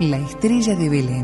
La estrella de Belén.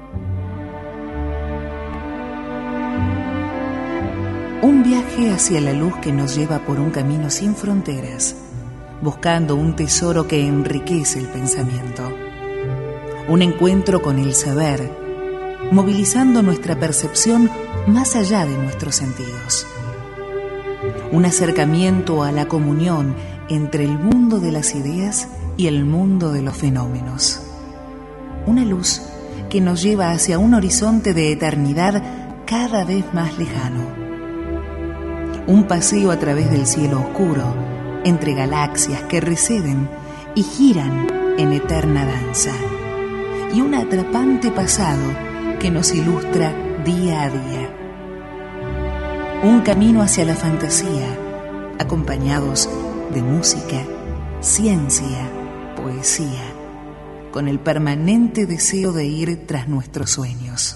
Un viaje hacia la luz que nos lleva por un camino sin fronteras, buscando un tesoro que enriquece el pensamiento. Un encuentro con el saber, movilizando nuestra percepción más allá de nuestros sentidos. Un acercamiento a la comunión entre el mundo de las ideas y el mundo de los fenómenos. Una luz que nos lleva hacia un horizonte de eternidad cada vez más lejano. Un paseo a través del cielo oscuro, entre galaxias que receden y giran en eterna danza. Y un atrapante pasado que nos ilustra día a día. Un camino hacia la fantasía, acompañados de música, ciencia, poesía, con el permanente deseo de ir tras nuestros sueños.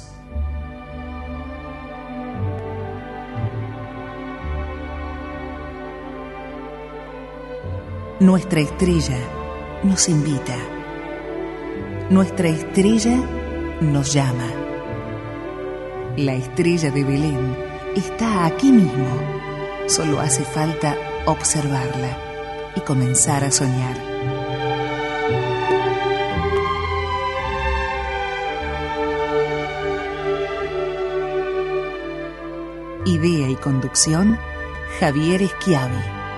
Nuestra estrella nos invita. Nuestra estrella nos llama. La estrella de Belén está aquí mismo. Solo hace falta observarla y comenzar a soñar. Idea y conducción, Javier Schiavi.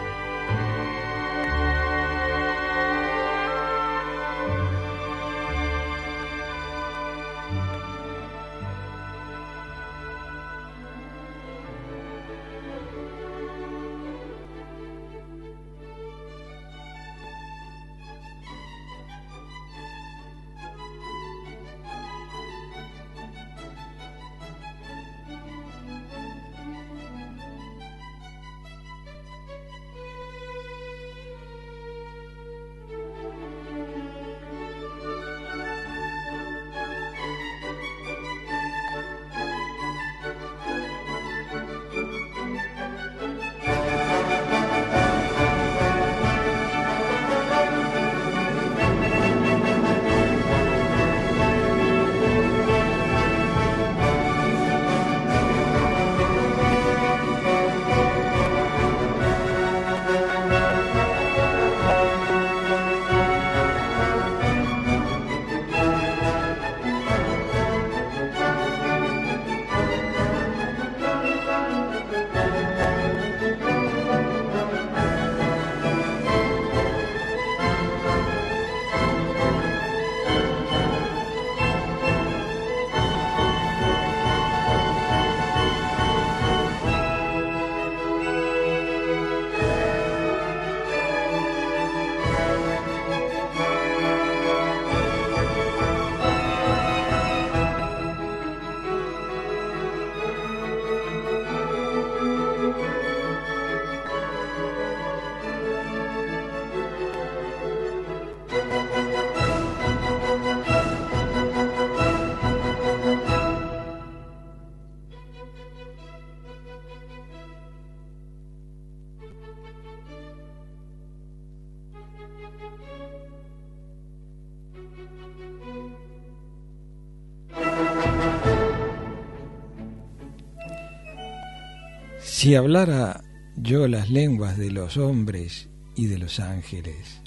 Si hablara yo las lenguas de los hombres y de los ángeles,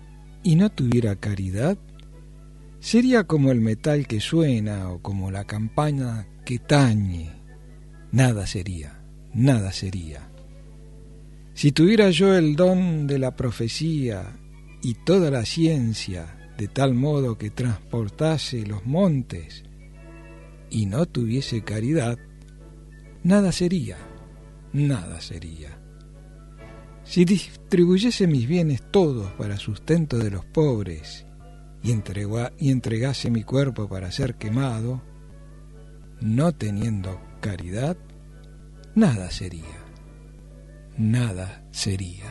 y no tuviera caridad, sería como el metal que suena o como la campana que tañe. Nada sería, nada sería. Si tuviera yo el don de la profecía y toda la ciencia, de tal modo que transportase los montes, y no tuviese caridad, nada sería, nada sería. Si distribuyese mis bienes todos para sustento de los pobres y entregase mi cuerpo para ser quemado, no teniendo caridad, nada sería, nada sería.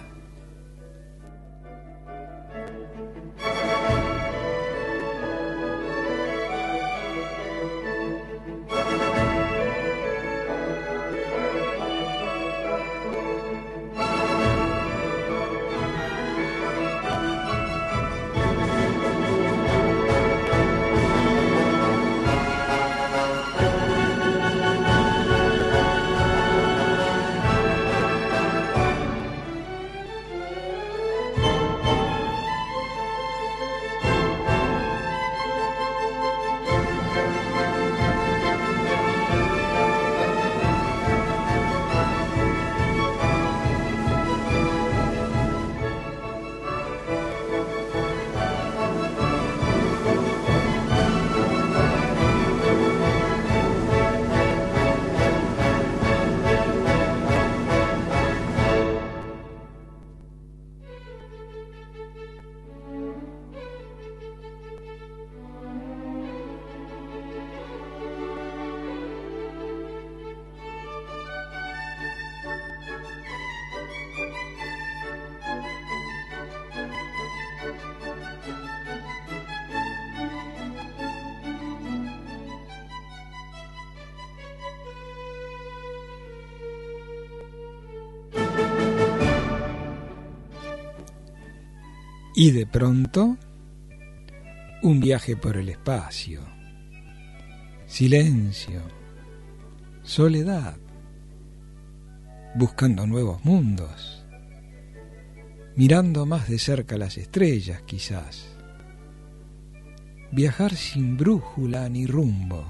Y de pronto, un viaje por el espacio, silencio, soledad, buscando nuevos mundos, mirando más de cerca las estrellas quizás, viajar sin brújula ni rumbo,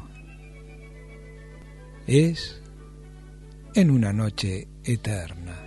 es en una noche eterna.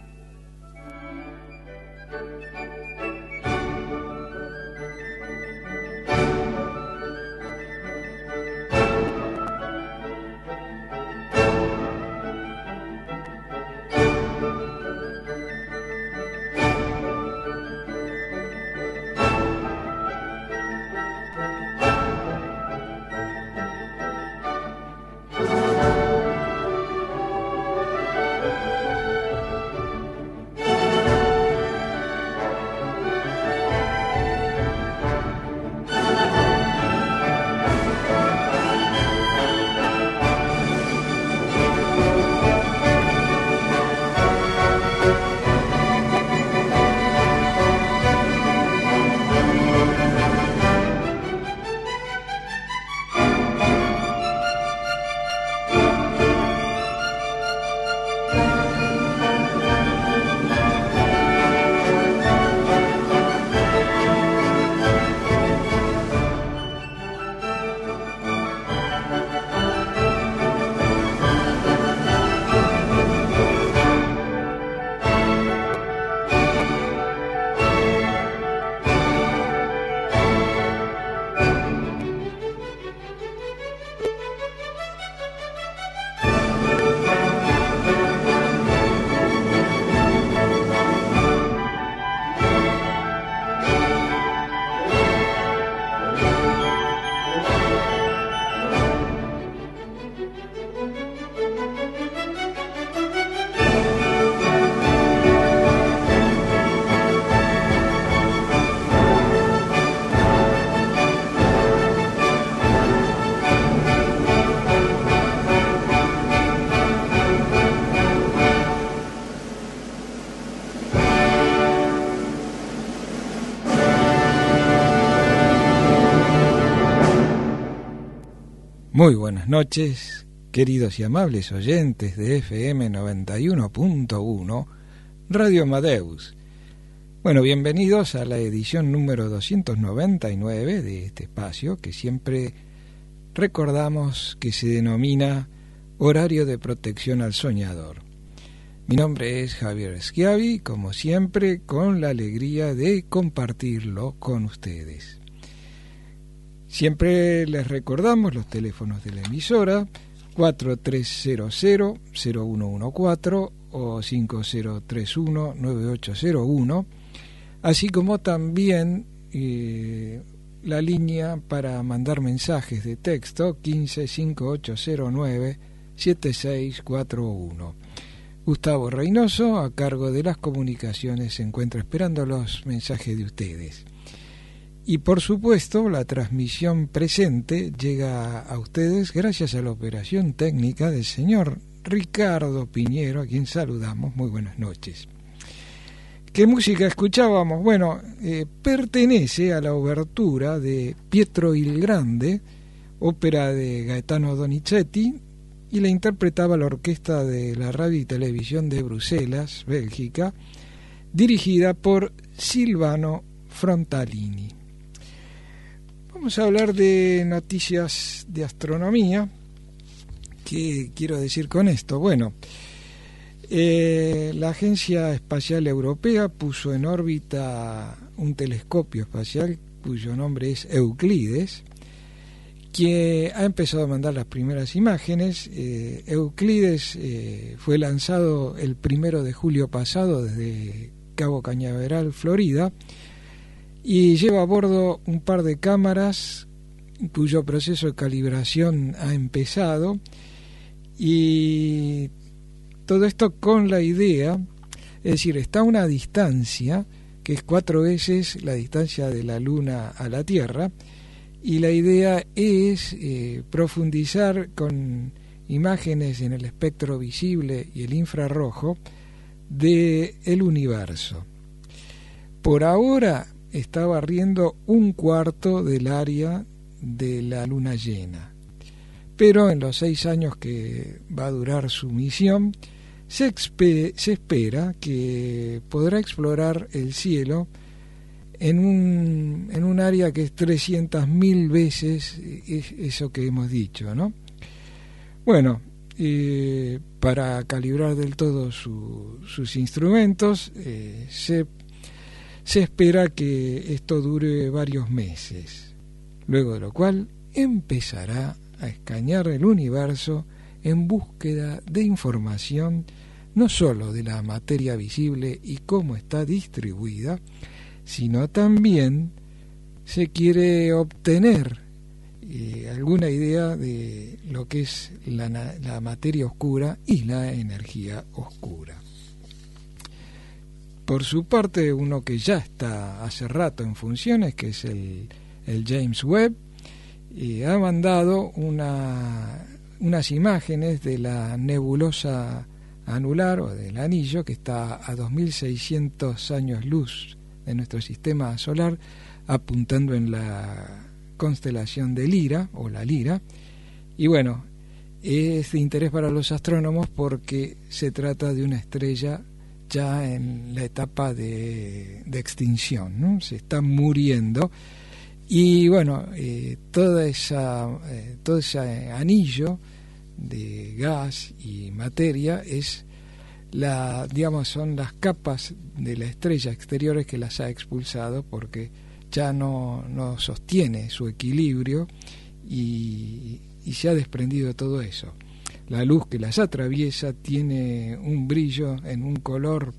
Muy buenas noches, queridos y amables oyentes de FM 91.1, Radio Amadeus. Bueno, bienvenidos a la edición número 299 de este espacio que siempre recordamos que se denomina Horario de Protección al Soñador. Mi nombre es Javier Schiavi, como siempre, con la alegría de compartirlo con ustedes. Siempre les recordamos los teléfonos de la emisora 4300-0114 o 5031-9801, así como también la línea para mandar mensajes de texto 155809-7641. Gustavo Reynoso, a cargo de las comunicaciones, se encuentra esperando los mensajes de ustedes. Y por supuesto, la transmisión presente llega a ustedes gracias a la operación técnica del señor Ricardo Piñero, a quien saludamos. Muy buenas noches. ¿Qué música escuchábamos? Bueno, pertenece a la obertura de Pietro il Grande, ópera de Gaetano Donizetti, y la interpretaba la orquesta de la Radio y Televisión de Bruselas, Bélgica, dirigida por Silvano Frontalini. Vamos a hablar de noticias de astronomía. ¿Qué quiero decir con esto? Bueno, la Agencia Espacial Europea puso en órbita un telescopio espacial cuyo nombre es Euclides, que ha empezado a mandar las primeras imágenes. Euclides fue lanzado el 1 de julio pasado desde Cabo Cañaveral, Florida, y lleva a bordo un par de cámaras cuyo proceso de calibración ha empezado, y todo esto con la idea, es decir, está a una distancia que es 4 veces la distancia de la Luna a la Tierra, y la idea es profundizar con imágenes en el espectro visible y el infrarrojo del universo. Por ahora está barriendo un cuarto del área de la luna llena. Pero en los 6 años que va a durar su misión, se espera que podrá explorar el cielo en un área que es 300.000 veces eso que hemos dicho, ¿no? Bueno, para calibrar del todo sus instrumentos, se espera que esto dure varios meses, luego de lo cual empezará a escanear el universo en búsqueda de información no sólo de la materia visible y cómo está distribuida, sino también se quiere obtener alguna idea de lo que es la materia oscura y la energía oscura. Por su parte, uno que ya está hace rato en funciones, que es el James Webb, ha mandado unas imágenes de la nebulosa anular o del anillo, que está a 2.600 años luz de nuestro sistema solar, apuntando en la constelación de Lira o la Lira. Y bueno, es de interés para los astrónomos porque se trata de una estrella ya en la etapa de extinción, ¿no? Se está muriendo. Y bueno, todo ese anillo de gas y materia son las capas de la estrella exteriores que las ha expulsado porque ya no sostiene su equilibrio y se ha desprendido todo eso. La luz que las atraviesa tiene un brillo en un color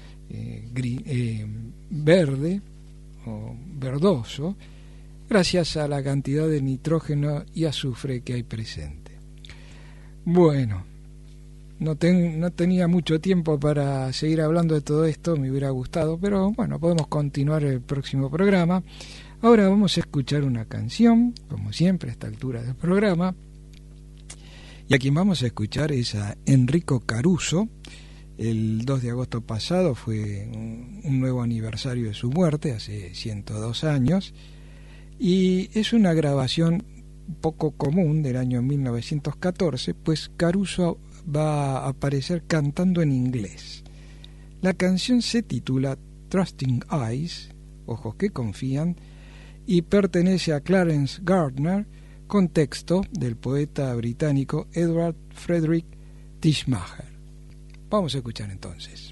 verde o verdoso, gracias a la cantidad de nitrógeno y azufre que hay presente. Bueno, no tenía mucho tiempo para seguir hablando de todo esto, me hubiera gustado, pero bueno, podemos continuar el próximo programa. Ahora vamos a escuchar una canción, como siempre a esta altura del programa, y a quien vamos a escuchar es a Enrico Caruso. El 2 de agosto pasado fue un nuevo aniversario de su muerte, hace 102 años, y es una grabación poco común del año 1914, pues Caruso va a aparecer cantando en inglés. La canción se titula Trusting Eyes, Ojos que Confían, y pertenece a Clarence Gardner, con texto del poeta británico Edward Frederick Tishmacher. Vamos a escuchar entonces.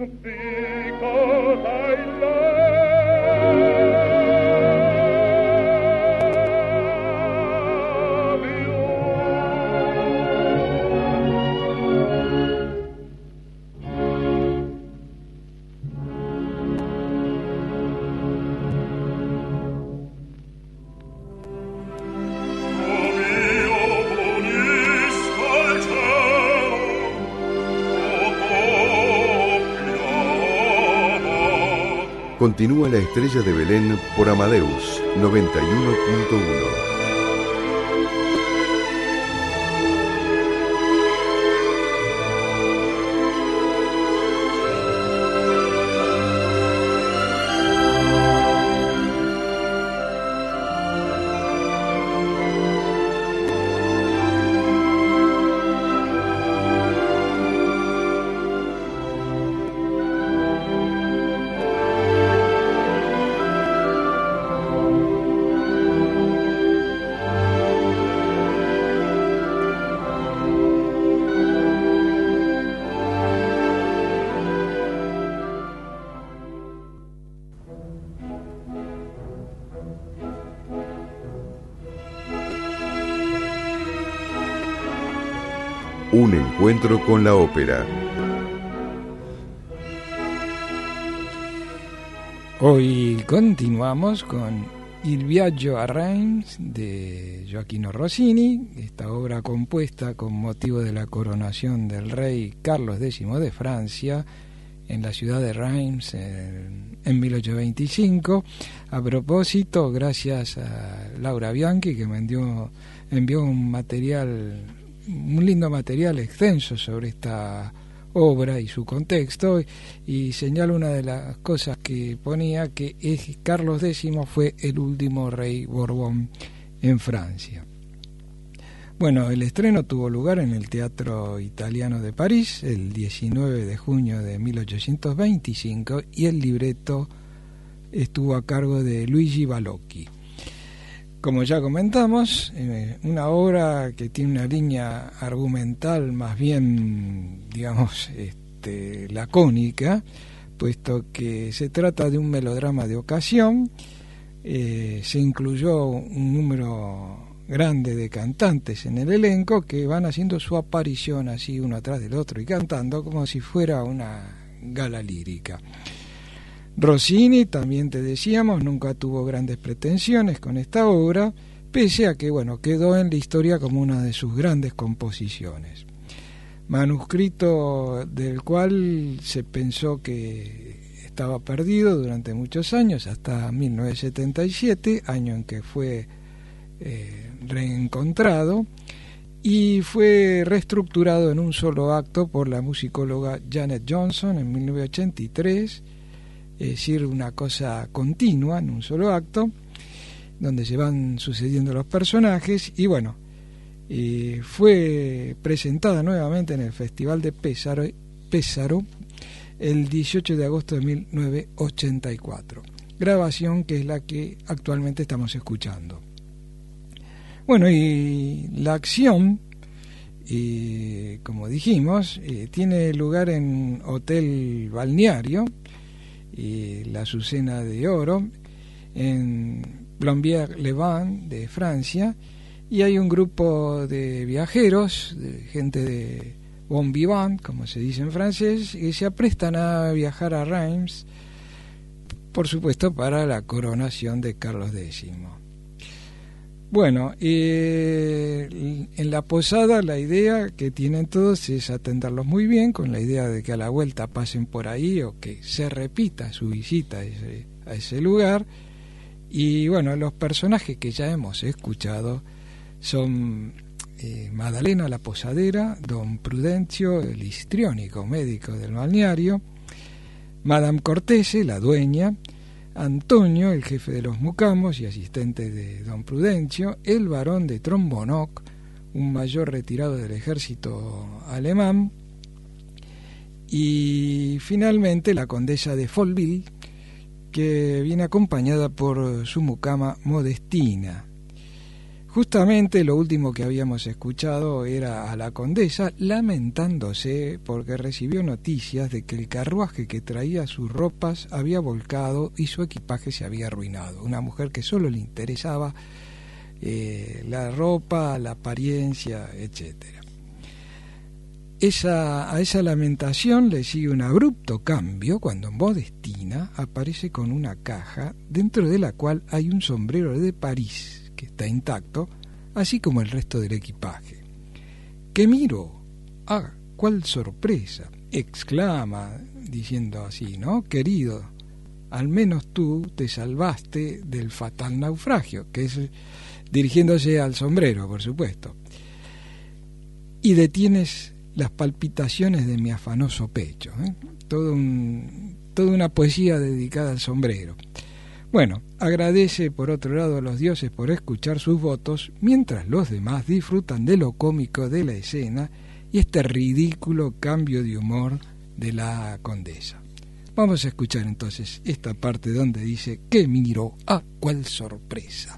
Continúa La Estrella de Belén por Amadeus 91.1. Un encuentro con la ópera. Hoy continuamos con Il viaggio a Reims de Gioachino Rossini, esta obra compuesta con motivo de la coronación del rey Carlos X de Francia en la ciudad de Reims en 1825. A propósito, gracias a Laura Bianchi, que me envió un lindo material extenso sobre esta obra y su contexto, y señalo una de las cosas que ponía, que es Carlos X fue el último rey Borbón en Francia. Bueno, el estreno tuvo lugar en el Teatro Italiano de París el 19 de junio de 1825 y el libreto estuvo a cargo de Luigi Ballocchi. Como ya comentamos, una obra que tiene una línea argumental más bien, digamos, lacónica, puesto que se trata de un melodrama de ocasión. Se incluyó un número grande de cantantes en el elenco que van haciendo su aparición así uno atrás del otro y cantando como si fuera una gala lírica. Rossini, también te decíamos, nunca tuvo grandes pretensiones con esta obra, pese a que, quedó en la historia como una de sus grandes composiciones. Manuscrito del cual se pensó que estaba perdido durante muchos años, hasta 1977, año en que fue reencontrado, y fue reestructurado en un solo acto por la musicóloga Janet Johnson en 1983, es decir, una cosa continua en un solo acto, donde se van sucediendo los personajes, y fue presentada nuevamente en el Festival de Pesaro el 18 de agosto de 1984, grabación que es la que actualmente estamos escuchando. Y la acción, como dijimos, tiene lugar en Hotel Balneario, la Azucena de Oro, en Plombières-les-Bains de Francia, y hay un grupo de viajeros, de gente de bon vivant, como se dice en francés, que se aprestan a viajar a Reims, por supuesto para la coronación de Carlos X. En la posada la idea que tienen todos es atenderlos muy bien, con la idea de que a la vuelta pasen por ahí o que se repita su visita a ese lugar. Y los personajes que ya hemos escuchado son Madalena la posadera, don Prudencio el histriónico médico del balneario, Madame Cortese la dueña, Antonio, el jefe de los mucamos y asistente de don Prudencio, el barón de Trombonoc, un mayor retirado del ejército alemán, y finalmente la condesa de Folleville, que viene acompañada por su mucama Modestina. Justamente lo último que habíamos escuchado era a la condesa lamentándose porque recibió noticias de que el carruaje que traía sus ropas había volcado y su equipaje se había arruinado. Una mujer que solo le interesaba la ropa, la apariencia, etcétera. A esa lamentación le sigue un abrupto cambio cuando Modestina aparece con una caja dentro de la cual hay un sombrero de París que está intacto, así como el resto del equipaje. ¿Qué miro? ¡Ah, cuál sorpresa!, exclama, diciendo así, ¿no? Querido, al menos tú te salvaste del fatal naufragio, que es dirigiéndose al sombrero, por supuesto, y detienes las palpitaciones de mi afanoso pecho, ¿eh? Toda una poesía dedicada al sombrero. Bueno, agradece por otro lado a los dioses por escuchar sus votos, mientras los demás disfrutan de lo cómico de la escena y este ridículo cambio de humor de la condesa. Vamos a escuchar entonces esta parte donde dice: ¿qué miro? ¡Ah, cuál sorpresa!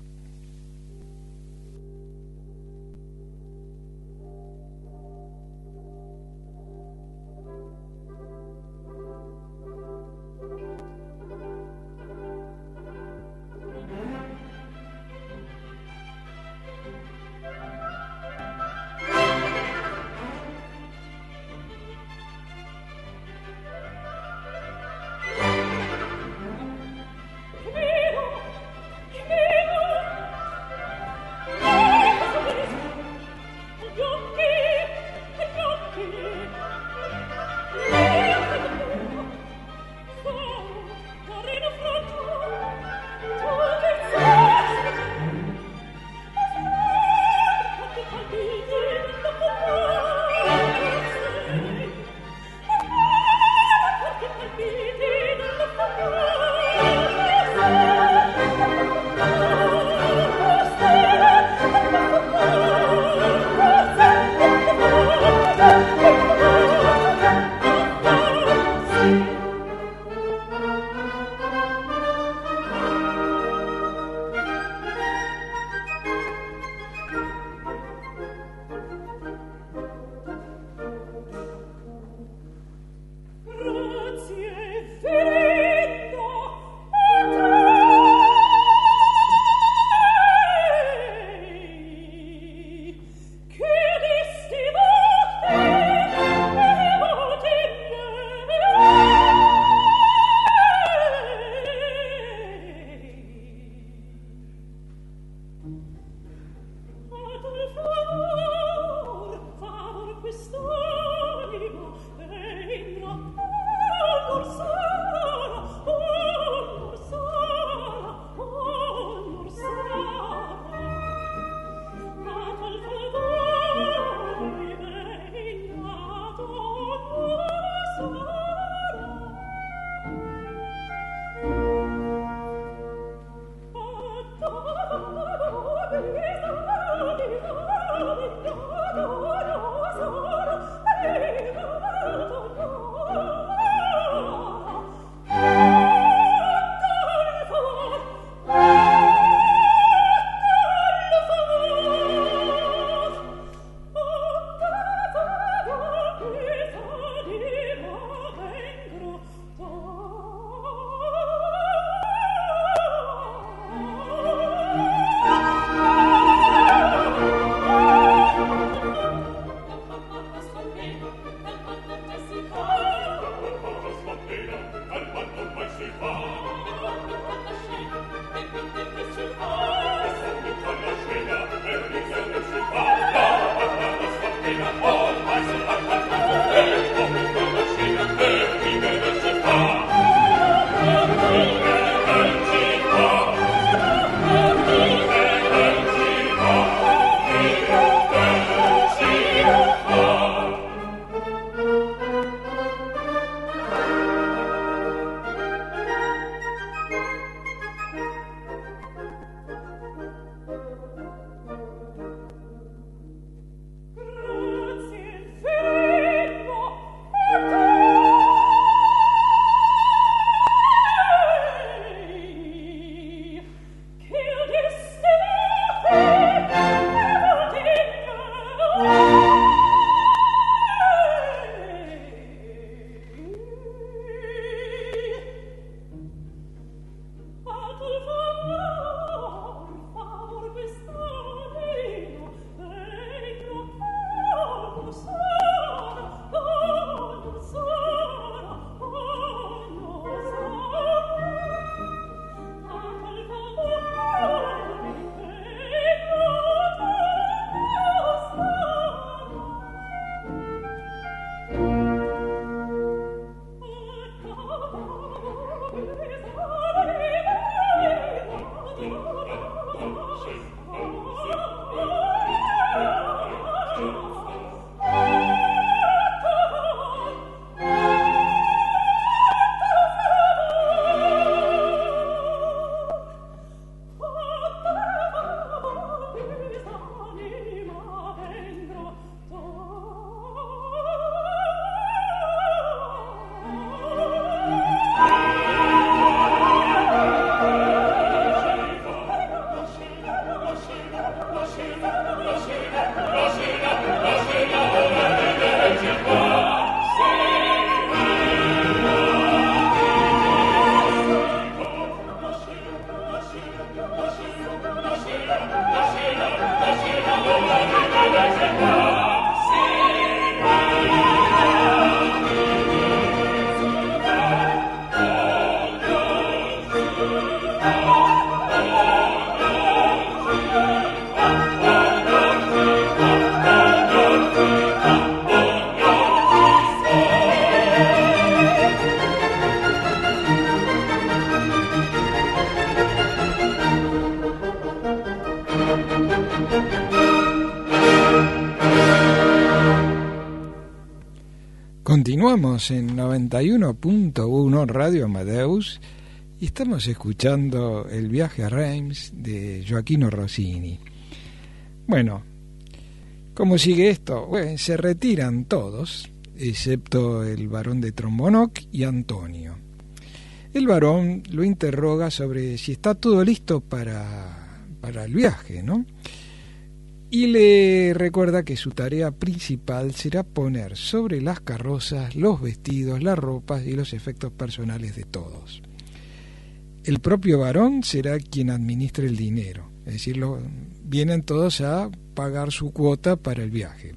Continuamos en 91.1 Radio Amadeus y estamos escuchando El viaje a Reims de Gioachino Rossini. Bueno, ¿cómo sigue esto? Bueno, se retiran todos, excepto el barón de Trombonoc y Antonio. El barón lo interroga sobre si está todo listo para el viaje, ¿no? Y le recuerda que su tarea principal será poner sobre las carrozas los vestidos, las ropas y los efectos personales de todos. El propio varón será quien administre el dinero, es decir, vienen todos a pagar su cuota para el viaje.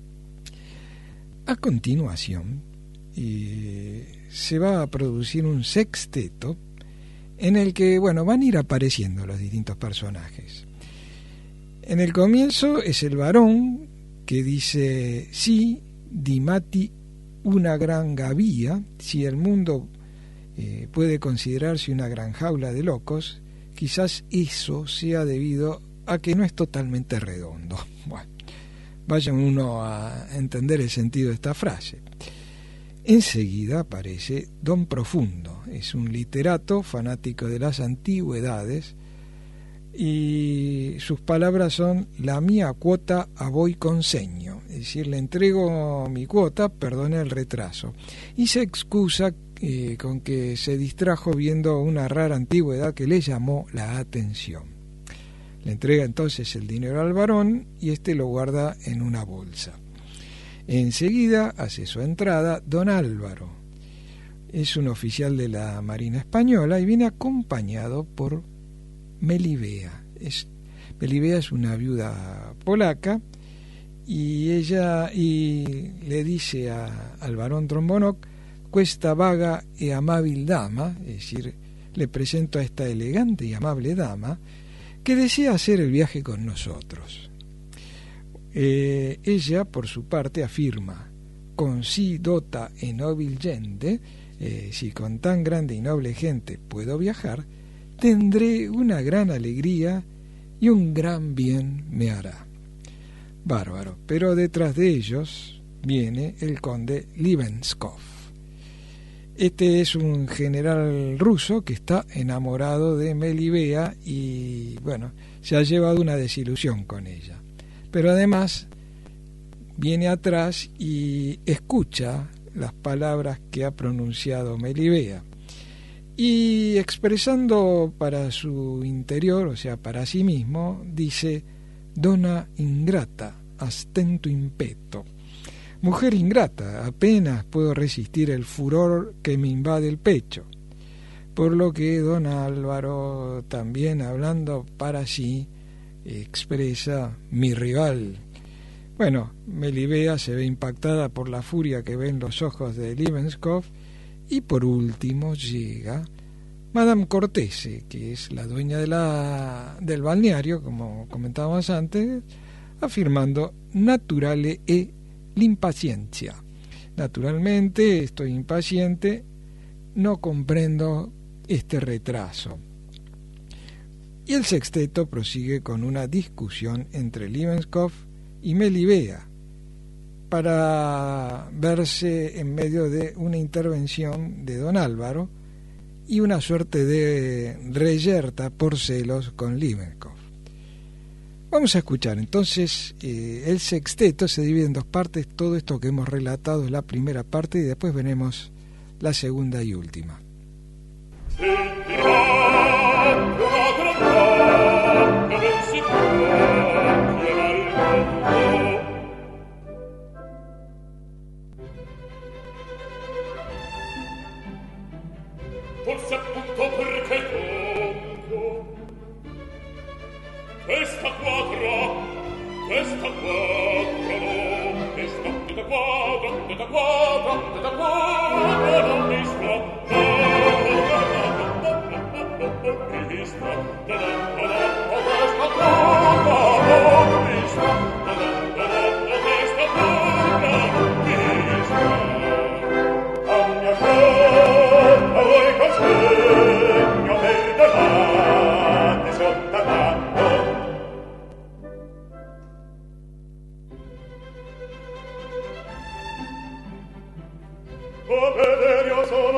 A continuación, se va a producir un sexteto en el que, bueno, van a ir apareciendo los distintos personajes. En el comienzo es el varón que dice: sí, dimati una gran gavia, si el mundo puede considerarse una gran jaula de locos, quizás eso sea debido a que no es totalmente redondo. Bueno, vaya uno a entender el sentido de esta frase. Enseguida aparece Don Profundo, es un literato fanático de las antigüedades, y sus palabras son: la mía cuota a voi consegno, es decir, le entrego mi cuota, perdone el retraso, y se excusa con que se distrajo viendo una rara antigüedad que le llamó la atención. Le entrega entonces el dinero al varón y este lo guarda en una bolsa. Enseguida hace su entrada Don Álvaro, es un oficial de la Marina Española y viene acompañado por Melibea. Melibea es una viuda polaca y ella le dice al barón Trombonoc: questa vaga e amabil dama, es decir, le presento a esta elegante y amable dama que desea hacer el viaje con nosotros. Ella, por su parte, afirma: con si dota e nobil gente, si con tan grande y noble gente puedo viajar, tendré una gran alegría y un gran bien me hará. Bárbaro. Pero detrás de ellos viene el conde Libenskov. Este es un general ruso que está enamorado de Melibea y, bueno, se ha llevado una desilusión con ella. Pero además viene atrás y escucha las palabras que ha pronunciado Melibea. Y expresando para su interior, o sea, para sí mismo, dice: donna ingrata, astento impeto. Mujer ingrata, apenas puedo resistir el furor que me invade el pecho. Por lo que don Álvaro, también hablando para sí, expresa: mi rival. Bueno, Melibea se ve impactada por la furia que ve en los ojos de Libenskov. Y por último llega Madame Cortese, que es la dueña del balneario, como comentábamos antes, afirmando: naturale e l'impaciencia. Naturalmente estoy impaciente, no comprendo este retraso. Y el sexteto prosigue con una discusión entre Libenskov y Melibea para verse en medio de una intervención de don Álvaro y una suerte de reyerta por celos con Libenskov. Vamos a escuchar entonces el sexteto. Se divide en dos partes. Todo esto que hemos relatado es la primera parte y después veremos la segunda y última. Forse appunto perché conto questa quadra no, questa quadra non mi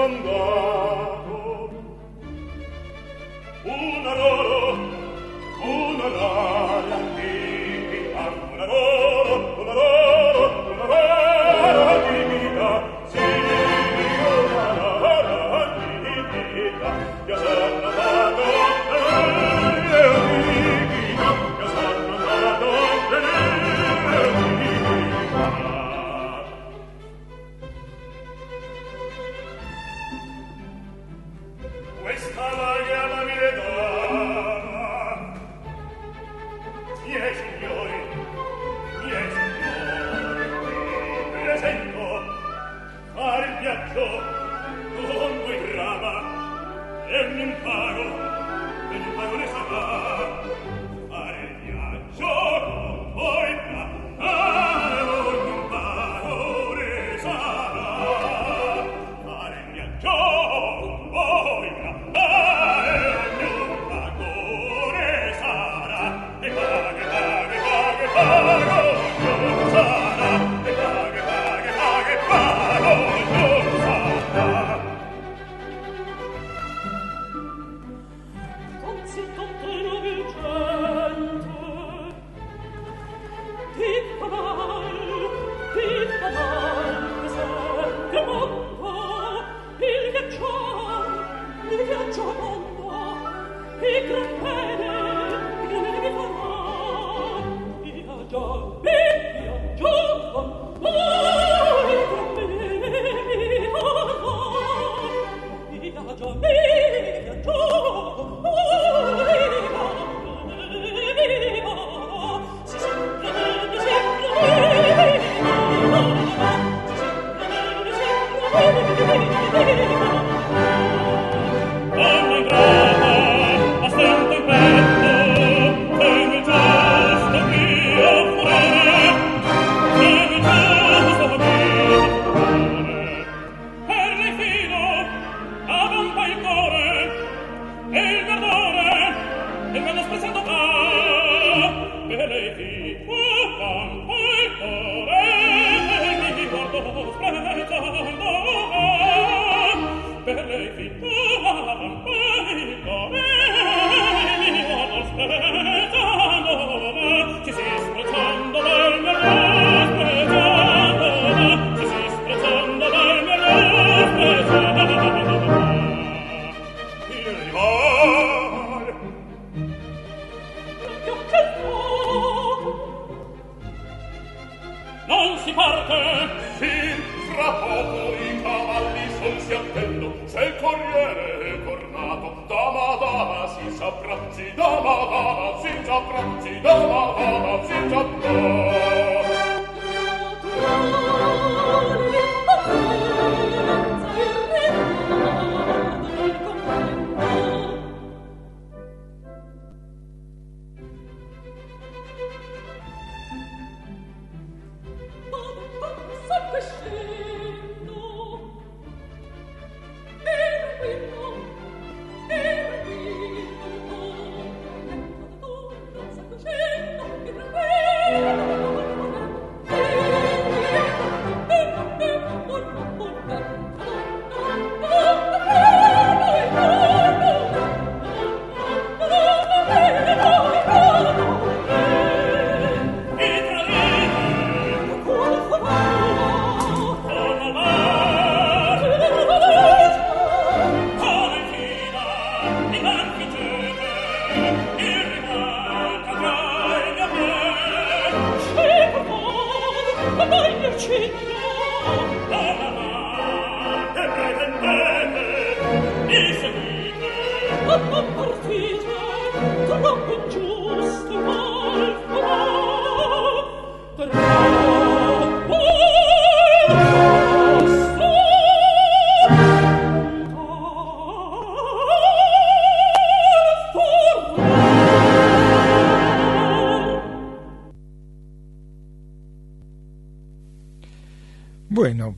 Bueno,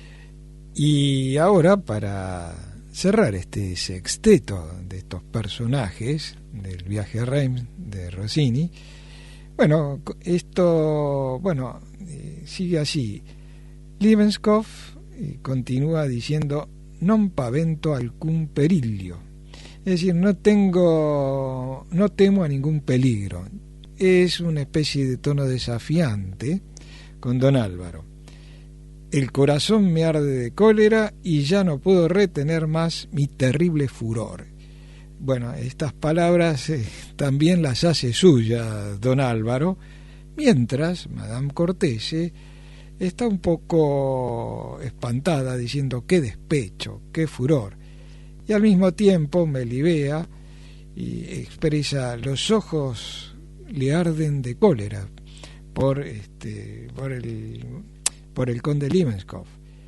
y ahora para cerrar este sexteto de estos personajes del viaje a Reims de Rossini, bueno, esto, sigue así. Liebenkopf continúa diciendo: non pavento alcún perilio. Es decir, no temo a ningún peligro. Es una especie de tono desafiante con don Álvaro. El corazón me arde de cólera y ya no puedo retener más mi terrible furor. Bueno, estas palabras también las hace suyas don Álvaro, mientras Madame Cortese está un poco espantada, diciendo qué despecho, qué furor, y al mismo tiempo Melibea y expresa: los ojos le arden de cólera por el conde Limenskov,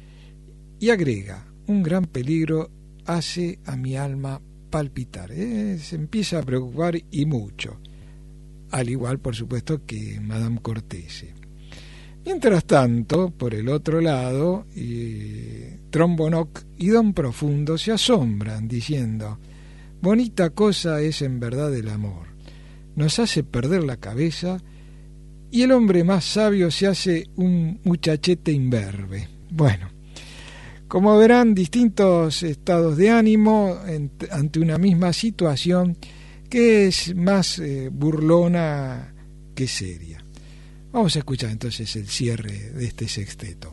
y agrega: un gran peligro hace a mi alma palpitar. Se empieza a preocupar, y mucho, al igual por supuesto que Madame Cortese. Mientras tanto, por el otro lado, Trombonoc y Don Profundo se asombran, diciendo: bonita cosa es en verdad el amor, nos hace perder la cabeza, y el hombre más sabio se hace un muchachete imberbe. Bueno, como verán, distintos estados de ánimo ante una misma situación que es más burlona que seria. Vamos a escuchar entonces el cierre de este sexteto.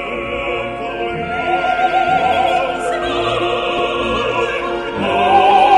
Oh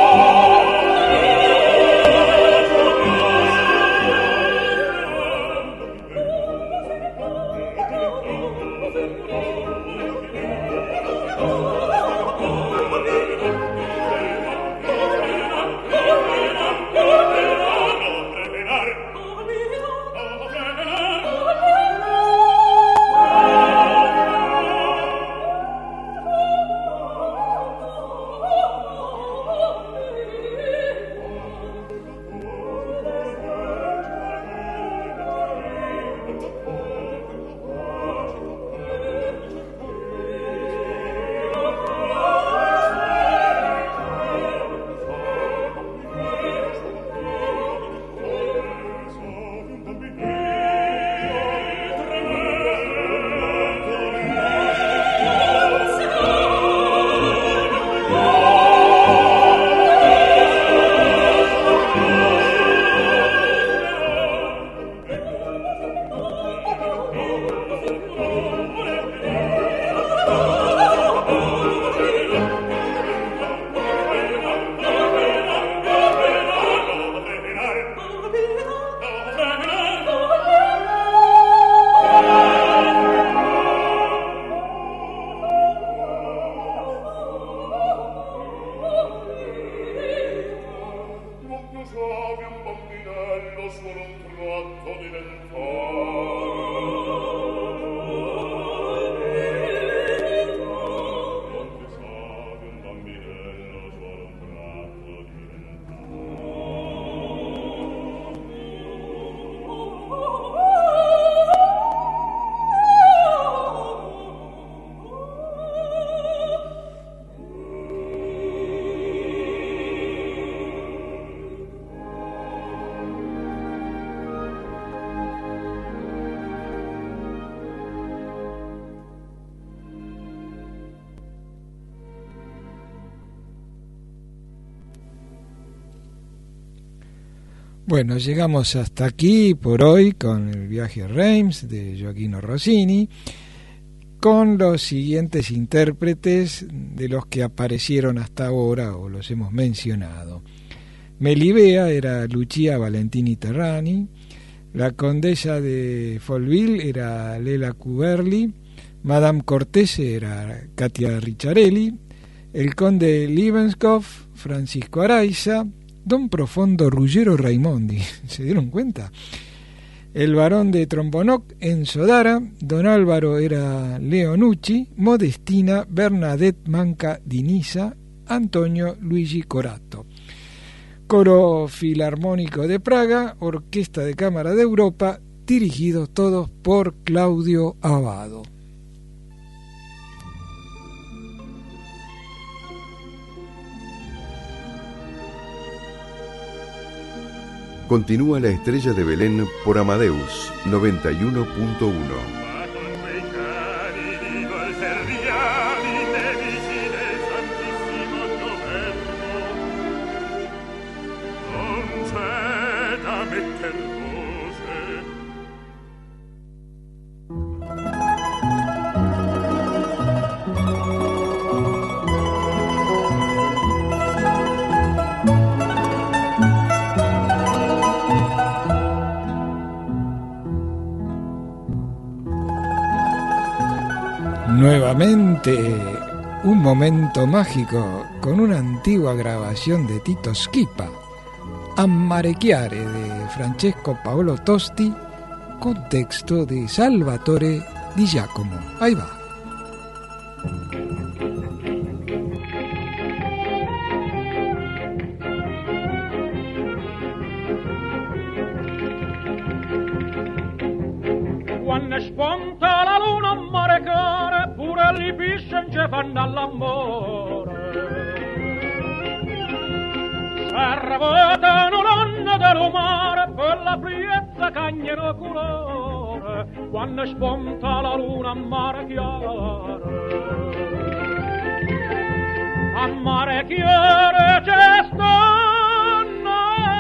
bello solo un tratto diventò. Quante sabe un bambinello solo un tratto diventò. Bueno, llegamos hasta aquí por hoy con el viaje a Reims de Gioachino Rossini, con los siguientes intérpretes de los que aparecieron hasta ahora o los hemos mencionado. Melibea era Lucia Valentini Terrani, la condesa de Folville era Lela Cuberli, Madame Cortese era Katia Ricciarelli, el conde Liebenskopf Francisco Araiza, Don Profondo Ruggero Raimondi, ¿se dieron cuenta? El barón de Trombonoc Enzo Dara, Don Álvaro era Leonucci, Modestina Bernadette Manca di Nisa, Antonio Luigi Corato. Coro Filarmónico de Praga, Orquesta de Cámara de Europa, dirigidos todos por Claudio Abbado. Continúa La Estrella de Belén por Amadeus 91.1. Nuevamente un momento mágico con una antigua grabación de Tito Schipa, Ammarecchiare de Francesco Paolo Tosti, con texto de Salvatore Di Giacomo. Ahí va. Quando spunta la luna a mare care, pure li pisce ci fanno all'amore. Servotano l'onda del mare per la friezza cagnero colore. Quando spunta la luna a mare chiaro, a mare chiaro c'è stanno,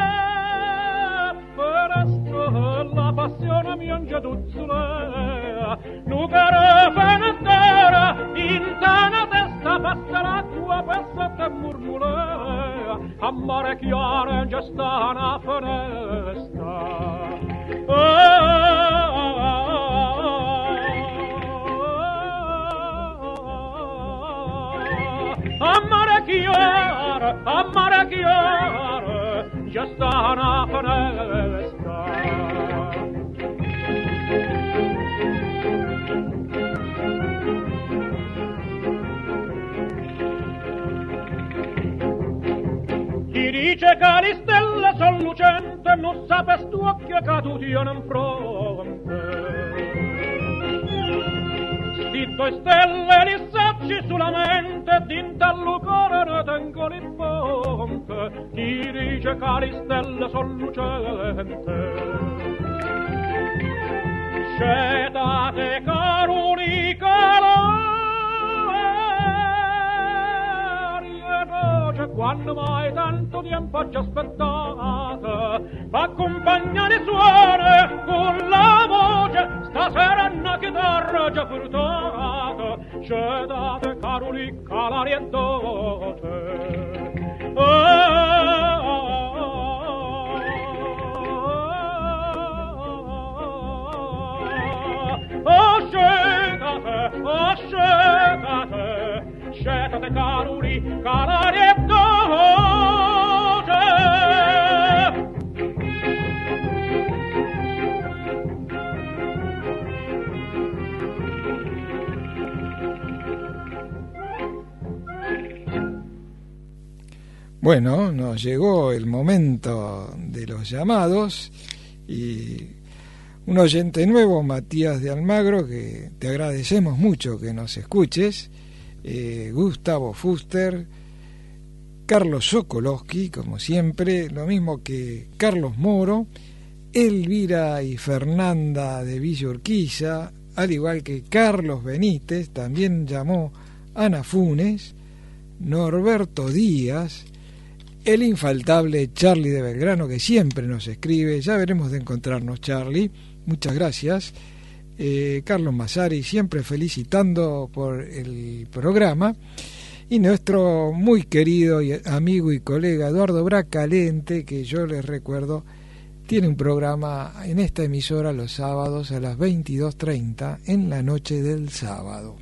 per la passione mi angia duzzolea, nu caro fanatara, in tana testa passa l'acqua, passa te murmulea, a mare chiaro già sta una finestra. A mare chiaro, già sta una finestra. Chi dice che le stelle son lucente, non sapes tu che caduti in fronte. Sti due stelle li sacci sulla mente, d'intallo cuore ne tengo li ponte. Chi dice che le stelle son lucente, scetate caruli calari, quando mai tanto tempo ci aspettate, accompagnare i suoni con la voce, stasera una chitarra già portata, scetate caruli calari e doce. Scetate caruli, calari e doce. Bueno, nos llegó el momento de los llamados y un oyente nuevo, Matías de Almagro, que te agradecemos mucho que nos escuches, Gustavo Fuster, Carlos Sokolowski, como siempre, lo mismo que Carlos Moro, Elvira y Fernanda de Villa Urquiza, al igual que Carlos Benítez, también llamó Ana Funes, Norberto Díaz, el infaltable Charlie de Belgrano, que siempre nos escribe. Ya veremos de encontrarnos, Charlie, muchas gracias. Carlos Massari, siempre felicitando por el programa, y nuestro muy querido amigo y colega Eduardo Bracalente, que yo les recuerdo tiene un programa en esta emisora los sábados a las 22:30 en la noche del sábado.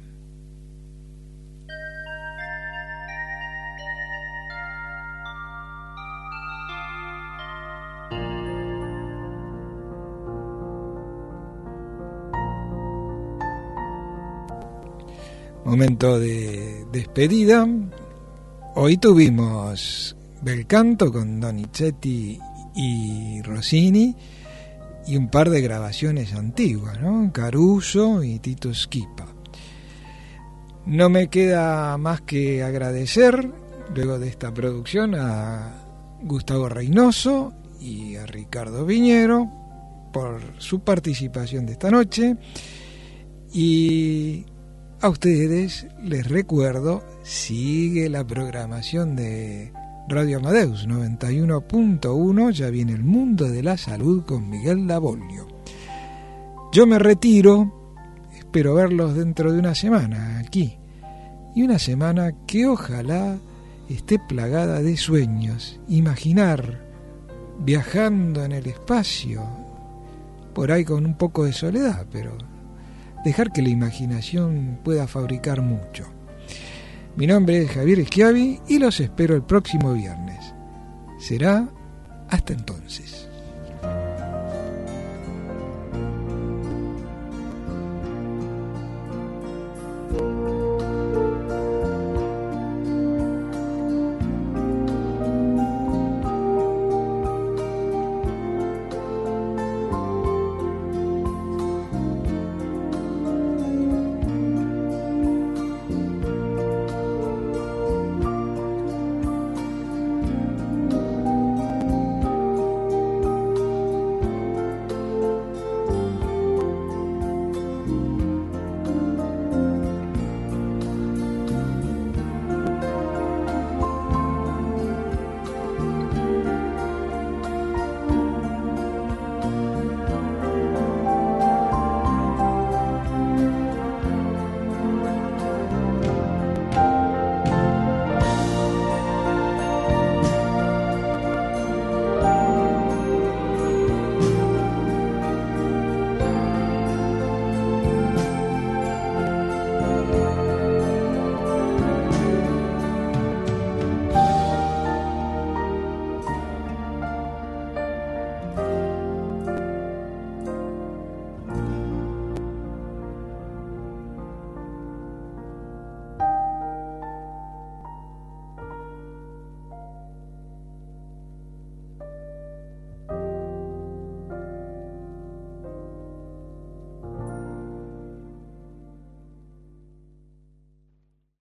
Momento de despedida. Hoy tuvimos bel canto con Donizetti y Rossini y un par de grabaciones antiguas, ¿no? Caruso y Tito Schipa. No me queda más que agradecer luego de esta producción a Gustavo Reynoso y a Ricardo Viñero por su participación de esta noche, y a ustedes les recuerdo, sigue la programación de Radio Amadeus 91.1, ya viene el mundo de la salud con Miguel Lavolio. Yo me retiro, espero verlos dentro de una semana aquí, y una semana que ojalá esté plagada de sueños, imaginar viajando en el espacio, por ahí con un poco de soledad, pero dejar que la imaginación pueda fabricar mucho. Mi nombre es Javier Schiavi y los espero el próximo viernes. Será hasta entonces.